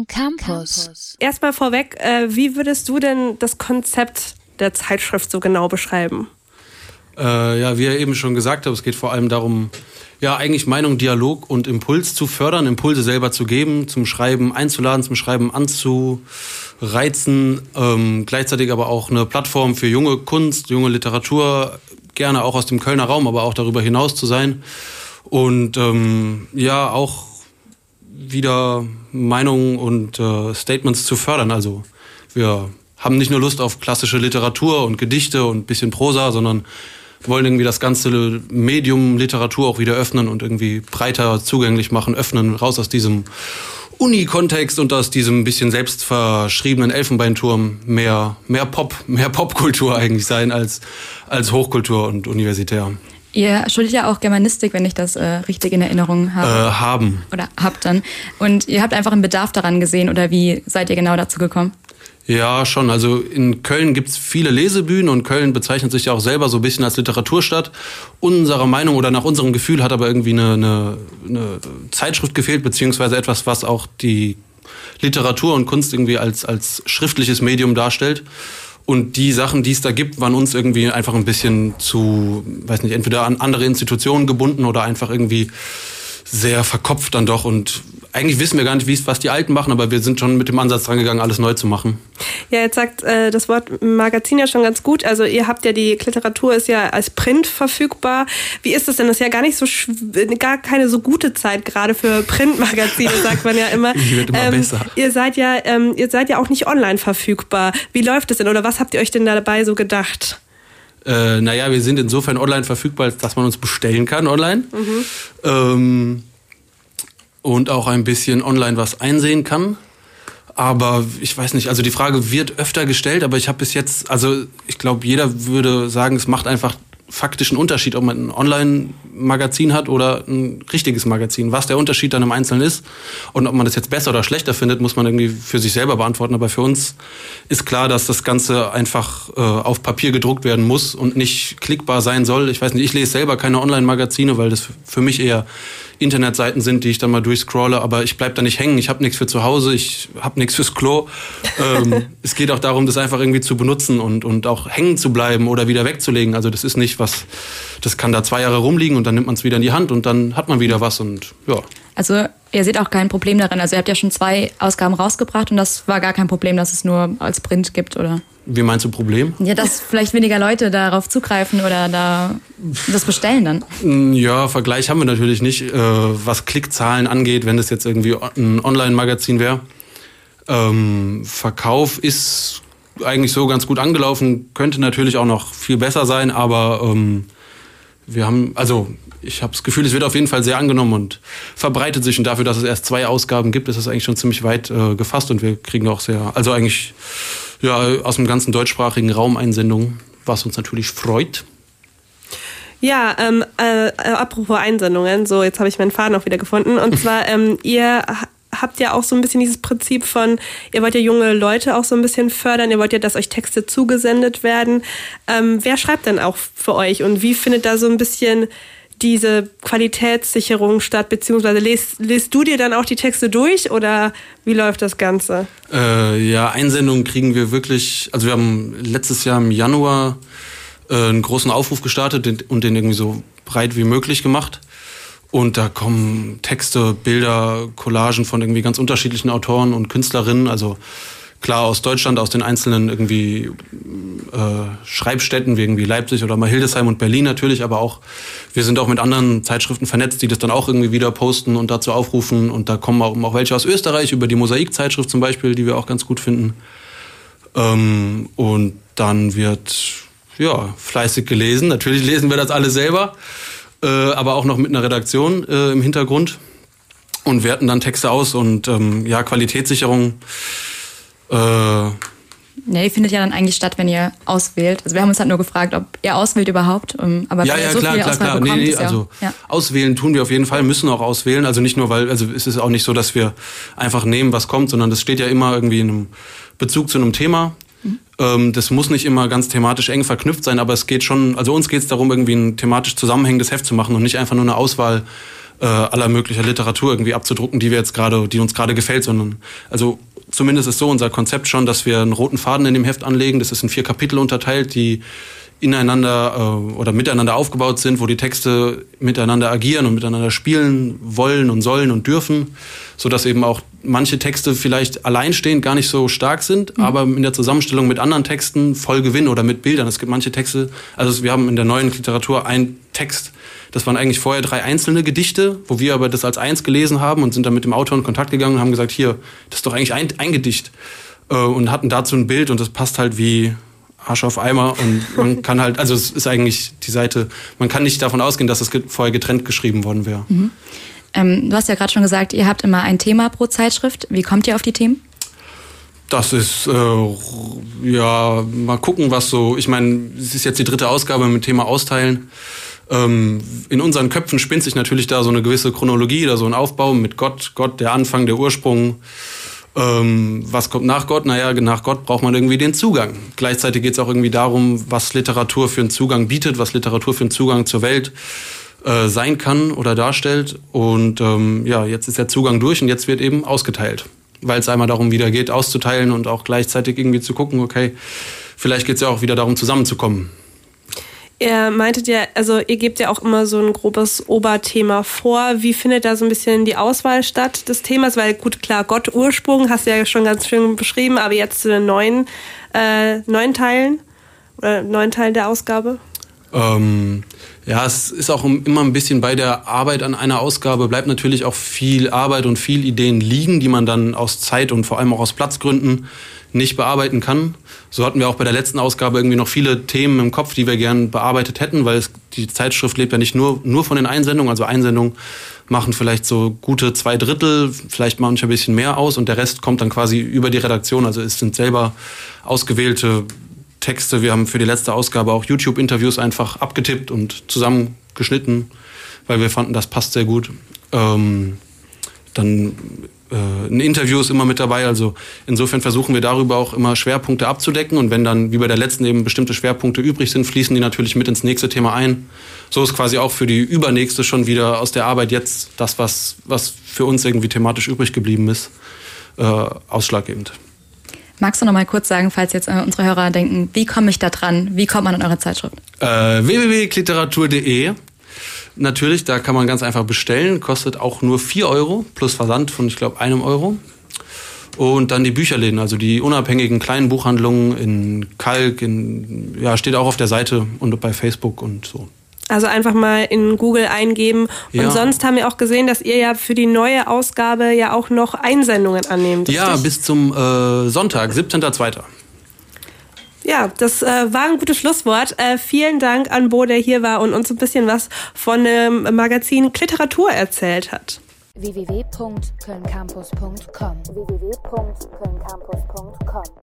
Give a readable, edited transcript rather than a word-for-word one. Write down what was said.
Campus. Erstmal vorweg, wie würdest du denn das Konzept der Zeitschrift so genau beschreiben? Ja, wie ihr eben schon gesagt habt, es geht vor allem darum, ja, eigentlich Meinung, Dialog und Impuls zu fördern, Impulse selber zu geben, zum Schreiben einzuladen, zum Schreiben anzureizen, gleichzeitig aber auch eine Plattform für junge Kunst, junge Literatur, gerne auch aus dem Kölner Raum, aber auch darüber hinaus zu sein und ja, auch wieder Meinungen und Statements zu fördern. Also wir haben nicht nur Lust auf klassische Literatur und Gedichte und ein bisschen Prosa, sondern wollen irgendwie das ganze Medium Literatur auch wieder öffnen und irgendwie breiter zugänglich machen, öffnen, raus aus diesem Uni-Kontext und aus diesem bisschen selbstverschriebenen Elfenbeinturm mehr Popkultur eigentlich sein als Hochkultur und universitär. Ihr studiert ja auch Germanistik, wenn ich das richtig in Erinnerung habe. Oder habt dann. Und ihr habt einfach einen Bedarf daran gesehen, oder wie seid ihr genau dazu gekommen? Ja, schon. Also in Köln gibt's viele Lesebühnen und Köln bezeichnet sich ja auch selber so ein bisschen als Literaturstadt. Unserer Meinung oder nach unserem Gefühl hat aber irgendwie eine Zeitschrift gefehlt, beziehungsweise etwas, was auch die Literatur und Kunst irgendwie als schriftliches Medium darstellt. Und die Sachen, die es da gibt, waren uns irgendwie einfach ein bisschen zu, weiß nicht, entweder an andere Institutionen gebunden oder einfach irgendwie sehr verkopft dann doch. Und eigentlich wissen wir gar nicht, was die Alten machen, aber wir sind schon mit dem Ansatz dran gegangen, alles neu zu machen. Ja, jetzt sagt das Wort Magazin ja schon ganz gut. Also ihr habt ja, die Literatur ist ja als Print verfügbar. Wie ist das denn? Das ist ja gar nicht so gar keine so gute Zeit gerade für Printmagazine, sagt man ja immer. Die wird immer besser. Ihr seid ja auch nicht online verfügbar. Wie läuft das denn oder was habt ihr euch denn dabei so gedacht? Naja, wir sind insofern online verfügbar, dass man uns bestellen kann online. Und auch ein bisschen online was einsehen kann. Aber ich weiß nicht, also die Frage wird öfter gestellt, aber ich habe bis jetzt, also ich glaube, jeder würde sagen, es macht einfach faktischen Unterschied, ob man ein Online-Magazin hat oder ein richtiges Magazin. Was der Unterschied dann im Einzelnen ist und ob man das jetzt besser oder schlechter findet, muss man irgendwie für sich selber beantworten. Aber für uns ist klar, dass das Ganze einfach auf Papier gedruckt werden muss und nicht klickbar sein soll. Ich weiß nicht, ich lese selber keine Online-Magazine, weil das für mich eher Internetseiten sind, die ich dann mal durchscrolle, aber ich bleib da nicht hängen. Ich habe nichts für zu Hause, ich habe nichts fürs Klo. Es geht auch darum, das einfach irgendwie zu benutzen und auch hängen zu bleiben oder wieder wegzulegen. Also das ist nicht was, das kann da 2 Jahre rumliegen und dann nimmt man es wieder in die Hand und dann hat man wieder was und ja. Also ihr seht auch kein Problem darin. Also ihr habt ja schon 2 Ausgaben rausgebracht und das war gar kein Problem, dass es nur als Print gibt, oder? Wie meinst du Problem? Ja, dass vielleicht weniger Leute darauf zugreifen oder da das bestellen dann. Ja, Vergleich haben wir natürlich nicht, was Klickzahlen angeht, wenn das jetzt irgendwie ein Online-Magazin wäre. Verkauf ist eigentlich so ganz gut angelaufen, könnte natürlich auch noch viel besser sein, aber ich habe das Gefühl, es wird auf jeden Fall sehr angenommen und verbreitet sich. Und dafür, dass es erst 2 Ausgaben gibt, ist es eigentlich schon ziemlich weit gefasst. Und wir kriegen auch aus dem ganzen deutschsprachigen Raum Einsendungen, was uns natürlich freut. Ja, apropos Einsendungen, so jetzt habe ich meinen Faden auch wieder gefunden. Und zwar, ihr habt ja auch so ein bisschen dieses Prinzip von, ihr wollt ja junge Leute auch so ein bisschen fördern, ihr wollt ja, dass euch Texte zugesendet werden. Wer schreibt denn auch für euch und wie findet da so ein bisschen diese Qualitätssicherung statt, beziehungsweise lest du dir dann auch die Texte durch oder wie läuft das Ganze? Einsendungen kriegen wir wirklich, also wir haben letztes Jahr im Januar einen großen Aufruf gestartet und den irgendwie so breit wie möglich gemacht. Und da kommen Texte, Bilder, Collagen von irgendwie ganz unterschiedlichen Autoren und Künstlerinnen, also klar aus Deutschland, aus den einzelnen irgendwie Schreibstätten wie irgendwie Leipzig oder mal Hildesheim und Berlin natürlich, aber auch wir sind auch mit anderen Zeitschriften vernetzt, die das dann auch irgendwie wieder posten und dazu aufrufen. Und da kommen auch welche aus Österreich über die Mosaik-Zeitschrift zum Beispiel, die wir auch ganz gut finden. Und dann wird fleißig gelesen. Natürlich lesen wir das alle selber, aber auch noch mit einer Redaktion im Hintergrund und werten dann Texte aus und Qualitätssicherung. Ihr findet ja dann eigentlich statt, wenn ihr auswählt. Also wir haben uns halt nur gefragt, ob ihr auswählt überhaupt. Aber wenn ihr so viel Auswahl bekommt, auswählen tun wir auf jeden Fall, müssen auch auswählen. Also nicht nur, es ist auch nicht so, dass wir einfach nehmen, was kommt, sondern das steht ja immer irgendwie in einem Bezug zu einem Thema. Das muss nicht immer ganz thematisch eng verknüpft sein, aber es geht schon, also uns geht es darum, irgendwie ein thematisch zusammenhängendes Heft zu machen und nicht einfach nur eine Auswahl aller möglicher Literatur irgendwie abzudrucken, die uns gerade gefällt, sondern also zumindest ist so unser Konzept schon, dass wir einen roten Faden in dem Heft anlegen. Das ist in 4 Kapitel unterteilt, die ineinander oder miteinander aufgebaut sind, wo die Texte miteinander agieren und miteinander spielen wollen und sollen und dürfen, sodass eben auch manche Texte vielleicht alleinstehend gar nicht so stark sind, aber in der Zusammenstellung mit anderen Texten voll gewinnen oder mit Bildern. Es gibt manche Texte, also wir haben in der neuen Literatur einen Text, das waren eigentlich vorher 3 einzelne Gedichte, wo wir aber das als eins gelesen haben und sind dann mit dem Autor in Kontakt gegangen und haben gesagt, hier, das ist doch eigentlich ein Gedicht, und hatten dazu ein Bild und das passt halt wie Arsch auf Eimer und man kann halt, also es ist eigentlich die Seite, man kann nicht davon ausgehen, dass es vorher getrennt geschrieben worden wäre. Du hast ja gerade schon gesagt, ihr habt immer ein Thema pro Zeitschrift. Wie kommt ihr auf die Themen? Das ist, mal gucken, was so, ich meine, es ist jetzt die 3. Ausgabe mit Thema Austeilen. In unseren Köpfen spinnt sich natürlich da so eine gewisse Chronologie oder so ein Aufbau mit Gott, der Anfang, der Ursprung. Was kommt nach Gott? Naja, nach Gott braucht man irgendwie den Zugang. Gleichzeitig geht es auch irgendwie darum, was Literatur für einen Zugang bietet, was Literatur für einen Zugang zur Welt sein kann oder darstellt. Und jetzt ist der Zugang durch und jetzt wird eben ausgeteilt. Weil es einmal darum wieder geht, auszuteilen und auch gleichzeitig irgendwie zu gucken, okay, vielleicht geht es ja auch wieder darum, zusammenzukommen. Ihr meintet ja, also ihr gebt ja auch immer so ein grobes Oberthema vor. Wie findet da so ein bisschen die Auswahl statt des Themas? Weil gut, klar, Gott, Ursprung, hast du ja schon ganz schön beschrieben, aber jetzt zu den neuen Teilen oder neuen Teilen der Ausgabe? Es ist auch immer ein bisschen bei der Arbeit an einer Ausgabe, bleibt natürlich auch viel Arbeit und viel Ideen liegen, die man dann aus Zeit und vor allem auch aus Platzgründen nicht bearbeiten kann. So hatten wir auch bei der letzten Ausgabe irgendwie noch viele Themen im Kopf, die wir gern bearbeitet hätten, weil die Zeitschrift lebt ja nicht nur von den Einsendungen. Also Einsendungen machen vielleicht so gute 2/3, vielleicht manchmal ein bisschen mehr aus und der Rest kommt dann quasi über die Redaktion. Also es sind selber ausgewählte Texte. Wir haben für die letzte Ausgabe auch YouTube-Interviews einfach abgetippt und zusammengeschnitten, weil wir fanden, das passt sehr gut. Ein Interview ist immer mit dabei, also insofern versuchen wir darüber auch immer Schwerpunkte abzudecken und wenn dann, wie bei der letzten eben, bestimmte Schwerpunkte übrig sind, fließen die natürlich mit ins nächste Thema ein. So ist quasi auch für die übernächste schon wieder aus der Arbeit jetzt das, was für uns irgendwie thematisch übrig geblieben ist, ausschlaggebend. Magst du noch mal kurz sagen, falls jetzt unsere Hörer denken, wie komme ich da dran? Wie kommt man an eure Zeitschrift? www.literatur.de. Natürlich, da kann man ganz einfach bestellen. Kostet auch nur 4 € plus Versand von, ich glaube, 1 €. Und dann die Bücherläden, also die unabhängigen kleinen Buchhandlungen in Kalk, steht auch auf der Seite und bei Facebook und so. Also einfach mal in Google eingeben. Und sonst haben wir auch gesehen, dass ihr ja für die neue Ausgabe ja auch noch Einsendungen annehmt. Ja, richtig? Bis zum Sonntag, 17.02. Ja, das war ein gutes Schlusswort. Vielen Dank an Bo, der hier war und uns ein bisschen was von dem Magazin Literatur erzählt hat. www.kölncampus.com